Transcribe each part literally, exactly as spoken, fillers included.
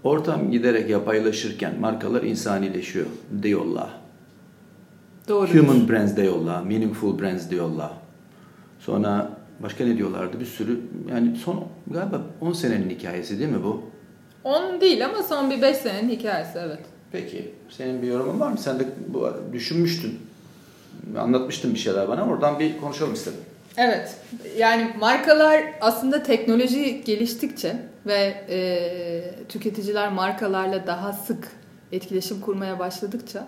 Ortam giderek yapaylaşırken markalar insanileşiyor diyorlar. Doğru. Human brands diyorlar, meaningful brands diyorlar. Sonra başka ne diyorlardı? Bir sürü, yani son galiba on senenin hikayesi değil mi bu? on değil ama son bir beş senenin hikayesi, evet. Peki, senin bir yorumun var mı? Sen de bu düşünmüştün, anlatmıştın bir şeyler bana. Oradan bir konuşalım istedim. Evet, yani markalar aslında teknoloji geliştikçe ve e, tüketiciler markalarla daha sık etkileşim kurmaya başladıkça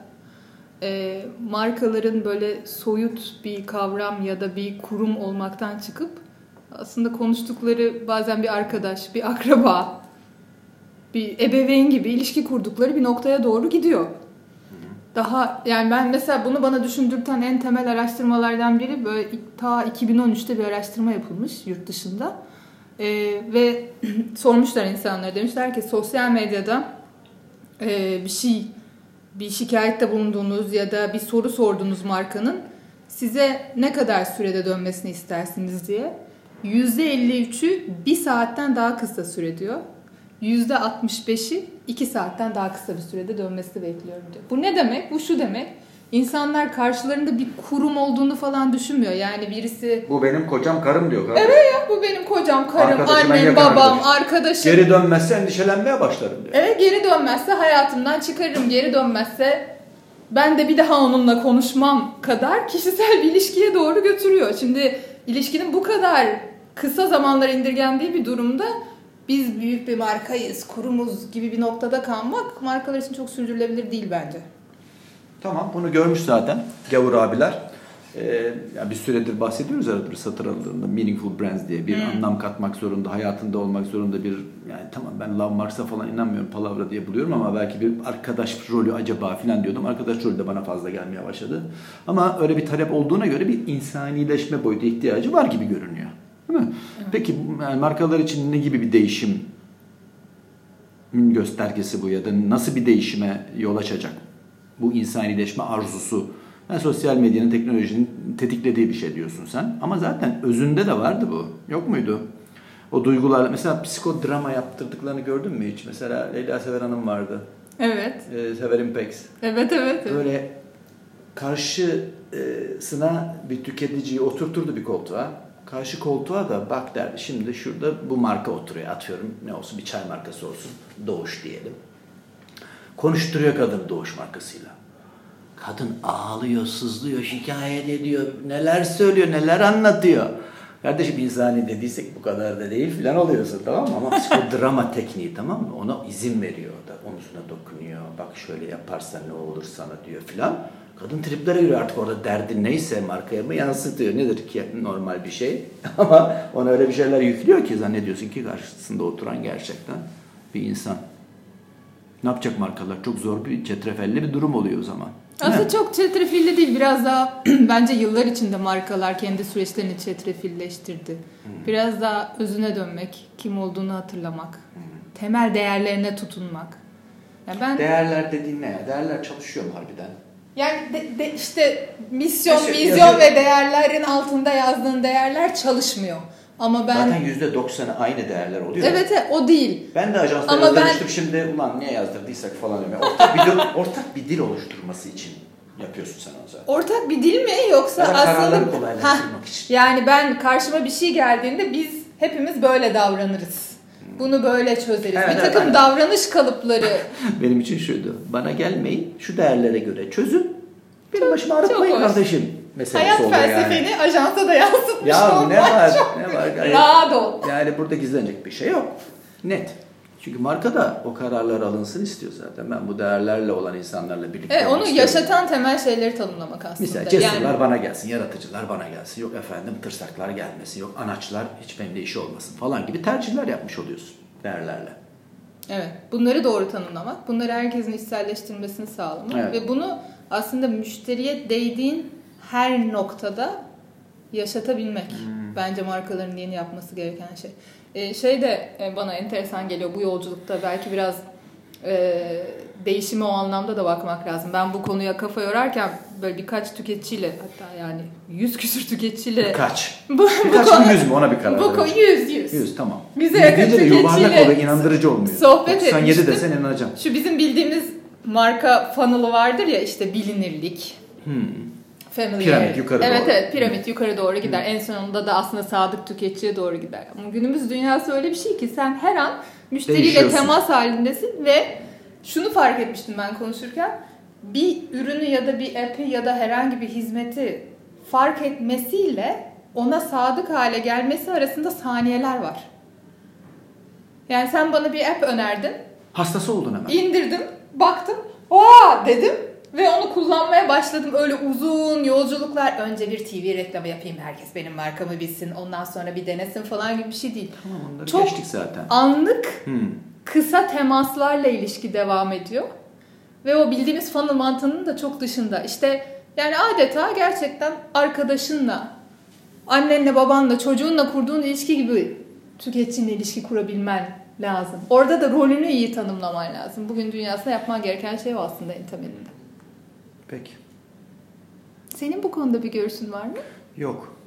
e, markaların böyle soyut bir kavram ya da bir kurum olmaktan çıkıp aslında konuştukları bazen bir arkadaş, bir akraba, bir ebeveyn gibi ilişki kurdukları bir noktaya doğru gidiyor. Daha yani ben mesela bunu bana düşündürten en temel araştırmalardan biri böyle ta iki bin on üçte bir araştırma yapılmış yurt dışında ee, ve sormuşlar insanlara, demişler ki sosyal medyada e, bir şey bir şikayette bulunduğunuz ya da bir soru sorduğunuz markanın size ne kadar sürede dönmesini istersiniz diye yüzde elli üçü bir saatten daha kısa süre diyor. yüzde altmış beşi iki saatten daha kısa bir sürede dönmesini bekliyorum diyor. Bu ne demek? Bu şu demek. İnsanlar karşılarında bir kurum olduğunu falan düşünmüyor. Yani birisi... Bu benim kocam, karım diyor. Karım. Evet ya, bu benim kocam, karım, Arkadaşım, annem, babam, arkadaşım. arkadaşım. Geri dönmezse endişelenmeye başlarım diyor. Evet, geri dönmezse hayatımdan çıkarırım. Geri dönmezse ben de bir daha onunla konuşmam kadar kişisel bir ilişkiye doğru götürüyor. Şimdi ilişkinin bu kadar kısa zamanlara indirgendiği bir durumda biz büyük bir markayız, kurumuz gibi bir noktada kalmak markalar için çok sürdürülebilir değil bence. Tamam, bunu görmüş zaten gavur abiler. Ee, yani bir süredir bahsediyoruz arada satır aralarında meaningful brands diye bir hmm. anlam katmak zorunda, hayatında olmak zorunda bir, yani tamam ben Love Marks'a falan inanmıyorum, palavra diye buluyorum ama belki bir arkadaş rolü acaba falan diyordum. Arkadaş rolü de bana fazla gelmeye başladı. Ama öyle bir talep olduğuna göre bir insanileşme boyutu ihtiyacı var gibi görünüyor. Değil mi? Evet. Peki yani markalar için ne gibi bir değişimin göstergesi bu ya da nasıl bir değişime yol açacak bu insanileşme arzusu? Yani sosyal medyanın, teknolojinin tetiklediği bir şey diyorsun sen. Ama zaten özünde de vardı bu. Yok muydu? O duygularla mesela psikodrama yaptırdıklarını gördün mü hiç? Mesela Leyla Sever Hanım vardı. Evet. Ee, Severin Pex. Evet, evet. Böyle karşısına bir tüketiciyi oturturdu bir koltuğa. Karşı koltuğa da bak derdi. Şimdi şurada bu marka oturuyor. Atıyorum ne olsun, bir çay markası olsun. Doğuş diyelim. Konuşturuyor kadını Doğuş markasıyla. Kadın ağlıyor, sızlıyor, şikayet ediyor. Neler söylüyor, neler anlatıyor. Kardeşim insani dediysek bu kadar da değil filan oluyorsun, tamam mı? Ama psikodrama tekniği, tamam mı? Ona izin veriyor da. Omzuna dokunuyor. Bak şöyle yaparsan ne olur sana diyor filan. Kadın triplere giriyor artık, orada derdi neyse markaya mı yansıtıyor. Nedir ki normal bir şey. Ama ona öyle bir şeyler yüklüyor ki zannediyorsun ki karşısında oturan gerçekten bir insan. Ne yapacak markalar? Çok zor bir, çetrefelli bir durum oluyor o zaman. Aslında çok çetrefilli değil. Biraz daha bence yıllar içinde markalar kendi süreçlerini çetrefilleştirdi. Hmm. Biraz daha özüne dönmek, kim olduğunu hatırlamak, hmm. temel değerlerine tutunmak. Yani ben değerler dediğin ne ya? Değerler çalışıyor mu harbiden? Yani de, de işte misyon, Nasıl, vizyon yazıyor. Ve değerlerin altında yazdığın değerler çalışmıyor. Ama ben zaten yüzde doksanı aynı değerler oluyor. Evet, evet, o değil. Ben de ajanslara yazdırmıştım ben... şimdi ulan niye yazdırdıysak falan diyorum. Ortak bir dil, ortak bir dil oluşturması için yapıyorsun sen o zaten. Ortak bir dil mi yoksa ya aslında kararları kolaylaştırmak için. Yani ben karşıma bir şey geldiğinde biz hepimiz böyle davranırız. Hmm. Bunu böyle çözeriz. Evet, bir takım evet, davranış kalıpları. Benim için şuydu. Bana gelmeyin, şu değerlere göre çözün. Benim başıma ağrıtmayın kardeşim. Hayat felsefeni yani. Ajansa da yansıtmış ya olmak ne var, çok ne var? Yani, rahat ol. Yani burada gizlenecek bir şey yok. Net. Çünkü marka da o kararlar alınsın istiyor zaten. Ben bu değerlerle olan insanlarla birlikte evet, onu yaşatan temel şeyleri tanımlamak aslında. Mesela cesurlar yani... bana gelsin, yaratıcılar bana gelsin. Yok efendim tırsaklar gelmesin. Yok anaçlar hiç benimle işi olmasın falan gibi tercihler yapmış oluyorsun değerlerle. Evet. Bunları doğru tanımlamak. Bunları herkesin içselleştirmesini sağlamak. Evet. Ve bunu aslında müşteriye değdiğin her noktada yaşatabilmek. Hmm. Bence markaların yeni yapması gereken şey. Ee, şey de bana enteresan geliyor bu yolculukta. Belki biraz e, değişime o anlamda da bakmak lazım. Ben bu konuya kafa yorarken böyle birkaç tüketiciyle, hatta yani yüz küsür tüketiciyle... Kaç? Bu, Birkaç bu mı yüz mü ona bir karar Bu konu yüz yüz. Yüz tamam. Yüze yakın tüketiciyle inandırıcı olmuyor. Sohbet doksan yedi etmiştim. desen inanacağım. Şu bizim bildiğimiz marka funnel'ı vardır ya, işte bilinirlik. Hmm. Familiar. Piramit yukarı evet, doğru. Evet evet piramit yukarı doğru gider. Hmm. En sonunda da aslında sadık tüketiciye doğru gider. Ama günümüz dünyası öyle bir şey ki sen her an müşteriyle temas halindesin ve şunu fark etmiştim ben konuşurken, bir ürünü ya da bir app'i ya da herhangi bir hizmeti fark etmesiyle ona sadık hale gelmesi arasında saniyeler var. Yani sen bana bir app önerdin. Hastası oldun hemen. İndirdim, baktım, oha dedim ve onu kullanmaya başladım. Öyle uzun yolculuklar. Önce bir T V reklamı yapayım, herkes benim markamı bilsin, ondan sonra bir denesin falan gibi bir şey değil. Tamam, onları çok geçtik zaten. Anlık, Hmm. kısa temaslarla ilişki devam ediyor. Ve o bildiğimiz funnel mantığının da çok dışında. İşte yani adeta gerçekten arkadaşınla, annenle, babanla, çocuğunla kurduğun ilişki gibi tüketiciyle ilişki kurabilmen lazım. Orada da rolünü iyi tanımlaman lazım. Bugün dünyasında yapman gereken şey o aslında en temelinde. Peki. Senin bu konuda bir görüşün var mı? Yok.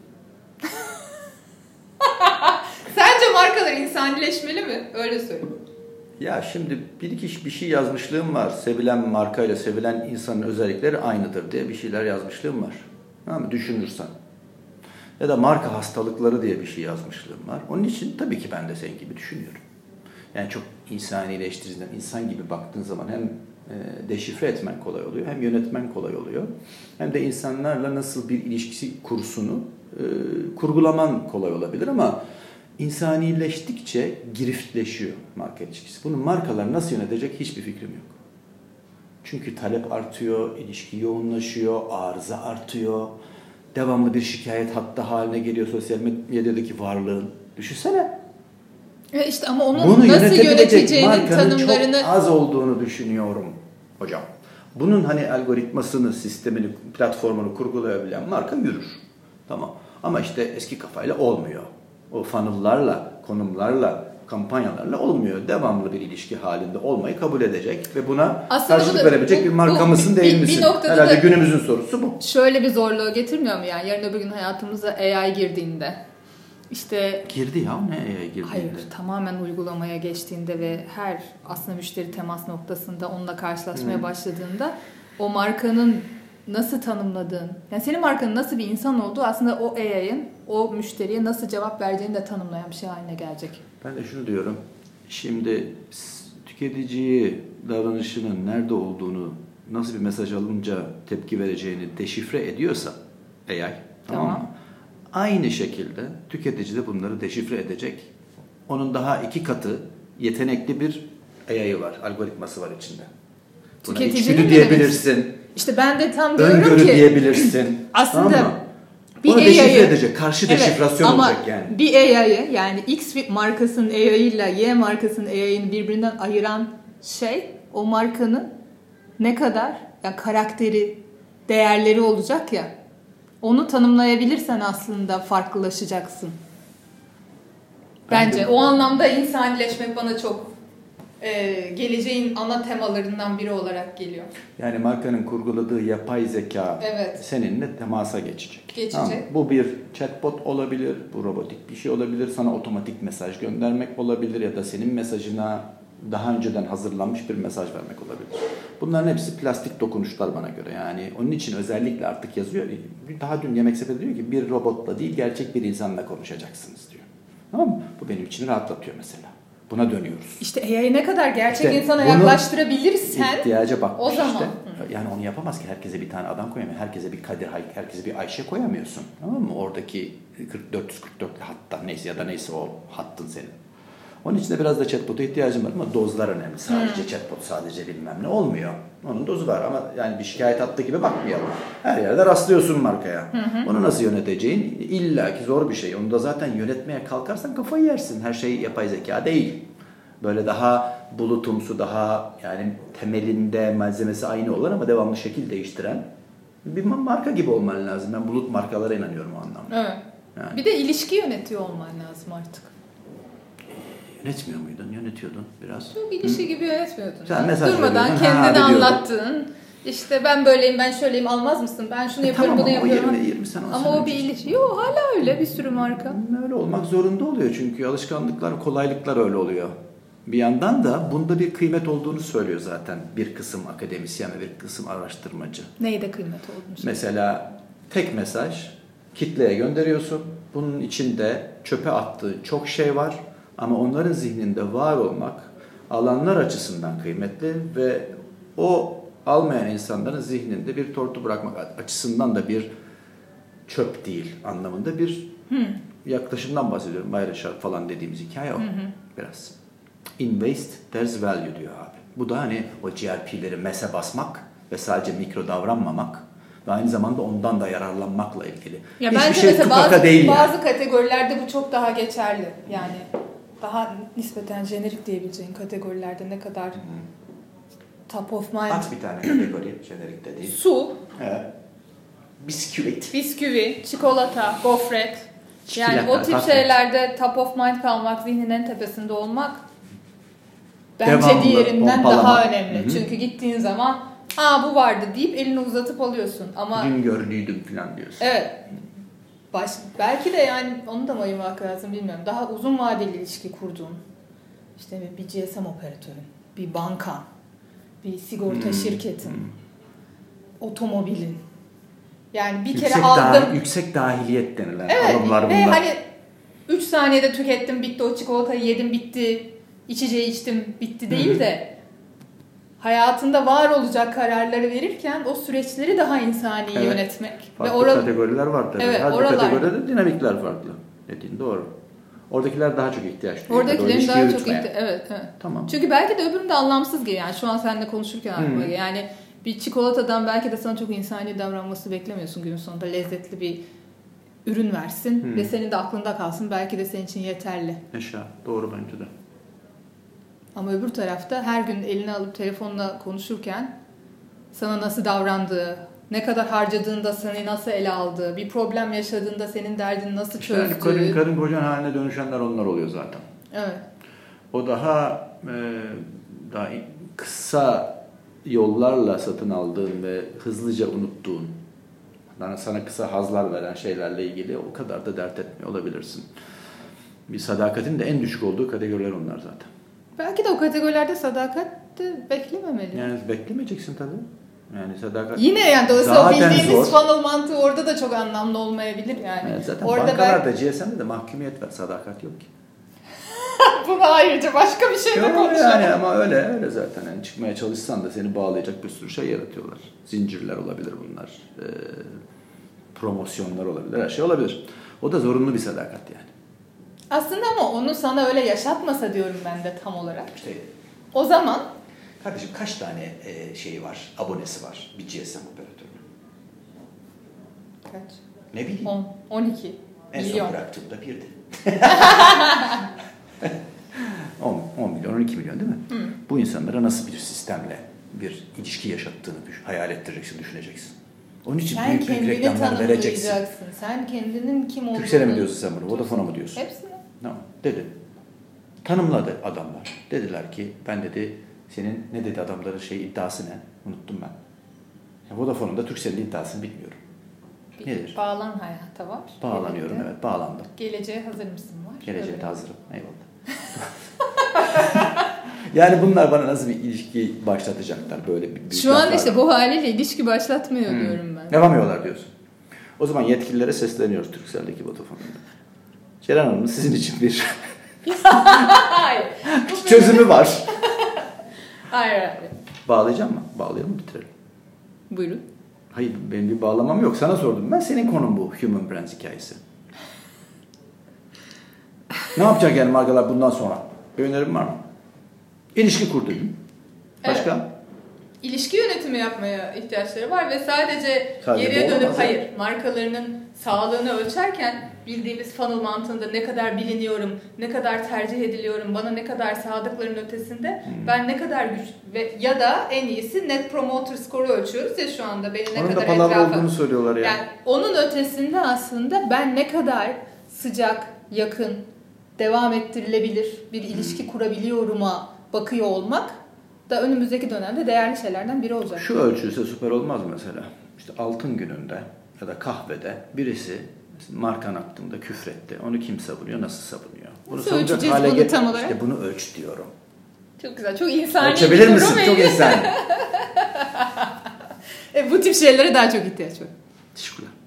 Sence markalar insanileşmeli mi? Öyle söyleyeyim. Ya şimdi bir iki bir şey yazmışlığım var. Sevilen markayla sevilen insanın özellikleri aynıdır diye bir şeyler yazmışlığım var. Ama düşünürsen. Ya da marka hastalıkları diye bir şey yazmışlığım var. Onun için tabii ki ben de senin gibi düşünüyorum. Yani çok insanileştiricinden, insan gibi baktığın zaman hem e, deşifre etmen kolay oluyor, hem yönetmen kolay oluyor. Hem de insanlarla nasıl bir ilişkisi kursunu e, kurgulaman kolay olabilir ama insanileştikçe giriftleşiyor marka ilişkisi. Bunu markalar nasıl yönetecek hiçbir fikrim yok. Çünkü talep artıyor, ilişki yoğunlaşıyor, arıza artıyor. Devamlı bir şikayet hattı haline geliyor sosyal medyadaki varlığın. Düşünsene. E işte ama onu Bunu nasıl yöneteceğinin tanımlarını... çok az olduğunu düşünüyorum hocam. Bunun hani algoritmasını, sistemini, platformunu kurgulayabilen marka yürür. Tamam. Ama işte eski kafayla olmuyor. O funnel'larla, konumlarla, kampanyalarla olmuyor. Devamlı bir ilişki halinde olmayı kabul edecek ve buna aslında karşılık da, verebilecek bu, bir marka mısın değil bir, misin? Bir Herhalde günümüzün sorusu bu. Şöyle bir zorluğu getirmiyor mu yani? Yarın öbür gün hayatımıza A I girdiğinde, işte girdi ya ne A I girdiğinde? Hayır, tamamen uygulamaya geçtiğinde ve her aslında müşteri temas noktasında onunla karşılaşmaya hmm. başladığında o markanın nasıl tanımladığın, yani senin markanın nasıl bir insan olduğu aslında o A I'ın o müşteriye nasıl cevap vereceğini de tanımlayan bir şey haline gelecek. Ben de şunu diyorum. Şimdi tüketiciyi davranışının nerede olduğunu, nasıl bir mesaj alınca tepki vereceğini deşifre ediyorsa A I, tamam, tamam mı? Aynı şekilde tüketici de bunları deşifre edecek. Onun daha iki katı yetenekli bir A I var, algoritması var içinde. Buna içgüdü diyebilirsin. İşte ben de tam diyorum öngörü ki. diyebilirsin. Aslında tamam bir onu deşifre edecek, karşı evet, deşifrasyon olacak yani. Bir A I'yı yani X markasının A I ile Y markasının A I'ni birbirinden ayıran şey o markanın ne kadar yani karakteri, değerleri olacak ya. Onu tanımlayabilirsen aslında farklılaşacaksın. Bence o anlamda insanileşmek bana çok e, geleceğin ana temalarından biri olarak geliyor. Yani markanın kurguladığı yapay zeka evet. seninle temasa geçecek. Geçecek. Tamam. Bu bir chatbot olabilir, bu robotik bir şey olabilir, sana otomatik mesaj göndermek olabilir ya da senin mesajına daha önceden hazırlanmış bir mesaj vermek olabilir. Bunların hepsi plastik dokunuşlar bana göre. Yani onun için özellikle artık yazıyor. Daha dün Yemek Sepeti diyor ki bir robotla değil gerçek bir insanla konuşacaksınız diyor. Tamam mı? Bu benim için rahatlatıyor mesela. Buna dönüyoruz. İşte A I'yi ne kadar gerçek işte insana yaklaştırabilirsen ihtiyaca bak. O zaman. Işte. Yani onu yapamaz ki. Herkese bir tane adam koyamıyor. Herkese bir Kadir, herkese bir Ayşe koyamıyorsun. Tamam mı? Oradaki dört yüz kırk dört hatta neyse ya da neyse o hattın senin. Onun için de biraz da chatbot'a ihtiyacım var ama dozlar önemli. Sadece hmm. chatbot, sadece bilmem ne olmuyor. Onun dozu var ama yani bir şikayet hattı gibi bakmayalım. Her yerde rastlıyorsun markaya. Hmm. Onu nasıl yöneteceğin illaki zor bir şey. Onu da zaten yönetmeye kalkarsan kafayı yersin. Her şey yapay zeka değil. Böyle daha bulutumsu, daha yani temelinde malzemesi aynı olan ama devamlı şekil değiştiren bir marka gibi olman lazım. Ben bulut markalara inanıyorum o anlamda. Evet. Yani. Bir de ilişki yönetiyor olman lazım artık. Yönetmiyor muydun? Yönetiyordun biraz. Çok ilişki gibi yönetmiyordun. Sen mesaj durmadan veriyordun, kendini ha, anlattın. İşte ben böyleyim, ben şöyleyim, almaz mısın? Ben şunu E, yapıyorum, tamam, bunu yapıyorum. yirmi, yirmi sene ama o bir ilişki. Yok, hala öyle bir sürü marka. Öyle olmak zorunda oluyor çünkü alışkanlıklar, kolaylıklar öyle oluyor. Bir yandan da bunda bir kıymet olduğunu söylüyor zaten bir kısım akademisyen ve bir kısım araştırmacı. Neyde kıymet olduğunu söylüyor? Mesela tek mesaj kitleye gönderiyorsun. Bunun içinde çöpe attığın çok şey var ama onların zihninde var olmak alanlar açısından kıymetli ve o almayan insanların zihninde bir tortu bırakmak açısından da bir çöp değil anlamında bir hmm. yaklaşımdan bahsediyorum. Bayraşar falan dediğimiz hikaye o. Hmm. Biraz. In waste there's value diyor abi. Bu da hani o G R P'leri mese basmak ve sadece mikro davranmamak ve aynı zamanda ondan da yararlanmakla ilgili. Ya hiçbir bence şey mesela tukaka bazı, değil bazı yani. kategorilerde bu çok daha geçerli. Yani daha nispeten jenerik diyebileceğin kategorilerde ne kadar hmm. top of mind. At bir tane kategori jenerik de değil. Su. Evet. Bisküvit. Bisküvi, çikolata, gofret. Yani Çikolata, o tip tatlı. şeylerde top of mind kalmak, zihnin en tepesinde olmak bence Devamlı, diğerinden pompalamak. daha önemli. Hı-hı. Çünkü gittiğin zaman aa bu vardı deyip elini uzatıp alıyorsun. Ama dün gördüydüm falan diyorsun. evet. Baş, belki de yani onu da mı ayırmak lazım bilmiyorum. Daha uzun vadeli ilişki kurduğun, işte bir G S M operatörün, bir bankan, bir sigorta hmm. şirketin, hmm. otomobilin. Yani bir yüksek kere aldım. Daha, yüksek dahiliyet denilen evet, alımlar bunlar. Ve hani üç saniyede tükettim, bitti, o çikolatayı yedim, bitti, içeceği içtim, bitti değil hmm. de hayatında var olacak kararları verirken o süreçleri daha insani evet. yönetmek. Farklı ve oral... kategoriler var tabii. Evet, Her oralar... kategoride de dinamikler farklı. Dediğin doğru. Oradakiler daha çok ihtiyaç duyuyor. Oradakilerin daha çok ihtiyaç. Evet, evet. Tamam. Çünkü belki de öbüründe anlamsız geliyor. Yani şu an seninle konuşurken aklıma hmm. yani bir çikolatadan belki de sana çok insani davranması beklemiyorsun günün sonunda. Lezzetli bir ürün versin hmm. ve senin de aklında kalsın. Belki de senin için yeterli. Yaşa. Doğru bence de. Ama öbür tarafta her gün eline alıp telefonla konuşurken sana nasıl davrandığı, ne kadar harcadığında seni nasıl ele aldığı, bir problem yaşadığında senin derdini nasıl çözdüğü. Yani karın, karın kocan haline dönüşenler onlar oluyor zaten. Evet. O daha e, daha kısa yollarla satın aldığın ve hızlıca unuttuğun, yani sana kısa hazlar veren şeylerle ilgili o kadar da dert etmiyor olabilirsin. Bir sadakatin de en düşük olduğu kategoriler onlar zaten. Belki de o kategorilerde sadakat de beklememeli. Yani beklemeyeceksin tabii. Yani sadakat yine yani dolayısıyla o bildiğimiz funnel mantığı orada da çok anlamlı olmayabilir yani. Evet, zaten orada bankalarda ben... G S M'de de mahkumiyet var, sadakat yok ki. Buna ayrıca başka bir şey de konuşalım. Yani ama öyle öyle zaten. Yani çıkmaya çalışsan da seni bağlayacak bir sürü şey yaratıyorlar. Zincirler olabilir bunlar. E, promosyonlar olabilir. Her şey olabilir. O da zorunlu bir sadakat yani. Aslında ama onu sana öyle yaşatmasa diyorum ben de tam olarak. İşte, o zaman kardeşim kaç tane e, şeyi var, abonesi var bir G S M operatörünün? Kaç? Ne bileyim. on, on iki en milyon. son bıraktığımda birdi. on, on milyon, on iki milyon değil mi? Hı. Bu insanlara nasıl bir sistemle bir ilişki yaşattığını düşün, hayal ettireceksin, düşüneceksin. Onun için sen büyük büyük reklamlar vereceksin. Sen kendinin kim olduğunu... Türkcell'e mi diyorsun sen bunu? Vodafone'a mı diyorsun? Hepsini. Tamam. Dedi. Tanımladı adamlar. Dediler ki ben dedi senin ne dedi adamların şey iddiası ne? Unuttum ben. Ya Vodafone'un da Turkcell'in iddiasını bilmiyorum. Bir nedir? Bağlan hayata var. Bağlanıyorum Gelecekte. evet bağlandım. Geleceğe hazır mısın var? Geleceğe hazırım. Eyvallah. Yani bunlar bana nasıl bir ilişki başlatacaklar böyle bir şu an işte bu haliyle ilişki başlatmıyor hmm. diyorum ben. Yapamıyorlar diyorsun. O zaman yetkililere sesleniyoruz Turkcell'deki Vodafone'da. Ceren Hanım sizin için bir hayır. çözümü var. Hayır hayır. Bağlayacağım mı? Bağlayalım mı bitirelim? Buyurun. Hayır benim bir bağlamam yok. Sana sordum. Ben senin konun bu Human Brands hikayesi. Ne yapacak yani markalar bundan sonra? Bir önerim var mı? İlişki kur dedim. Başka? Evet. İlişki yönetimi yapmaya ihtiyaçları var ve sadece, sadece geriye dönüp hayır markalarının sağlığını ölçerken bildiğimiz funnel mantığında ne kadar biliniyorum, ne kadar tercih ediliyorum, bana ne kadar sadıkların ötesinde hmm. ben ne kadar güç ve ya da en iyisi Net Promoter Score'u ölçüyoruz ya şu anda beni ne onun kadar etrafa. Onun da palavra etrafa. olduğunu söylüyorlar ya. Yani onun ötesinde aslında ben ne kadar sıcak, yakın, devam ettirilebilir bir ilişki kurabiliyorum'a bakıyor olmak da önümüzdeki dönemde değerli şeylerden biri olacak. Şu ölçüyse süper olmaz mı mesela? İşte altın gününde ya da kahvede birisi markan hakkında küfretti. Onu kim savunuyor, nasıl savunuyor? Bunu nasıl ölçeceğiz bunu get- tam olarak? İşte bunu ölç diyorum. Çok güzel, çok insani. Ölçebilir misin? Çok insani. e, bu tip şeylere daha çok ihtiyaç var. Teşekkürler.